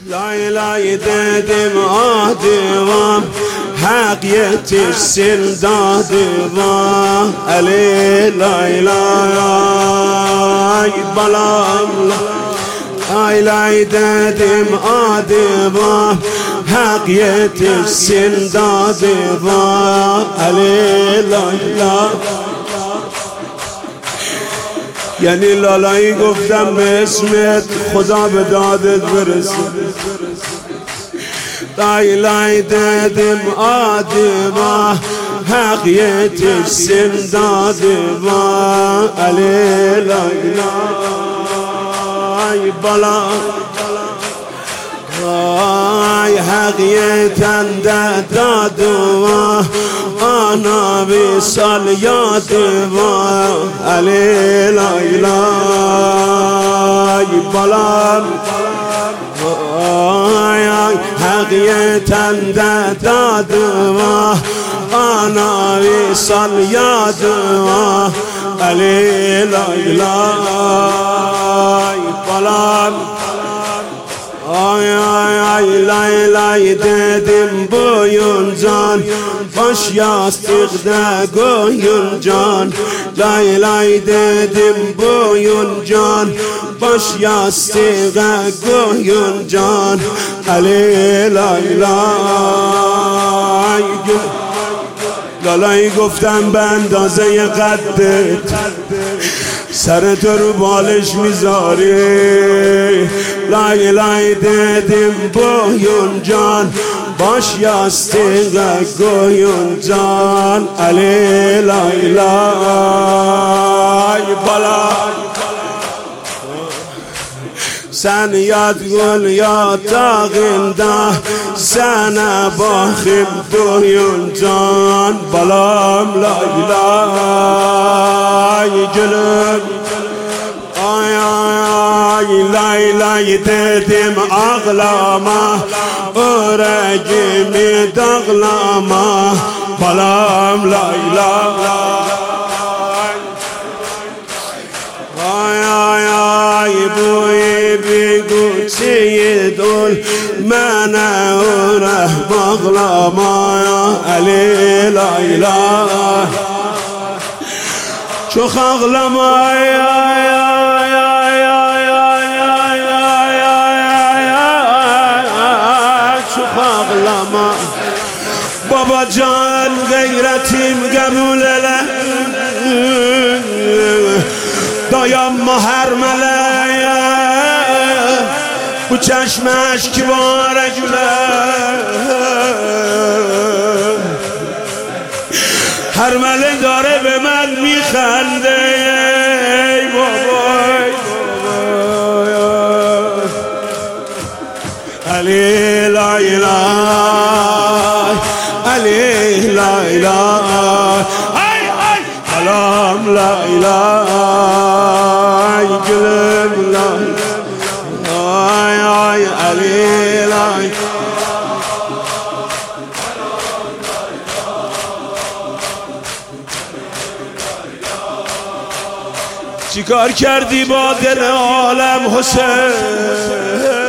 لای لای dedim adıma hak yetişsin dadıma Ali lay lay balam lay lay dedim adıma hak yetişsin dadıma Ali lay lay. یعنی لالایی گفتم به اسمت خدا به دادت برسه لای لای dedim adıma hak yetişsin dadıma Ali lay lay bala ay hak yeten de dadıma ana visal yadıma Ali lay lay balam ay ay hak yeten de dadıma ana visal yadıma Ali lay lay balam ay ay ay lay lay dedim boyuncan baş yastıkta koyuncan lay lay dedim boyuncan baş yastıkta koyuncan Ali lay lay لالایی گفتم به اندازه قدت سر تو رو بالش میذاری لای لای dedim boyun can baş yastığa koyun can Ali lay lay bala sen yat gül yatağında sana bakım boyun can balam lay lay gülüm ay ay lay lay dedim ağlama yüreğimi dağlama balam lay lay ay ay ay bu بگوچه دل من اوره bağlama Ali lay lay çok ağlama ay ay ay ay ay ay ay ay çok ağlama babacan gayretim kabul ele dayanma her meleğe bu çeşmeş kibare güler her mele dاره به من میخنده ای بابای علی لای لای علی لای لای ای ای سلام لای لای گلم لای ay ay Ali lay چیکار کردی با دل عالم حسین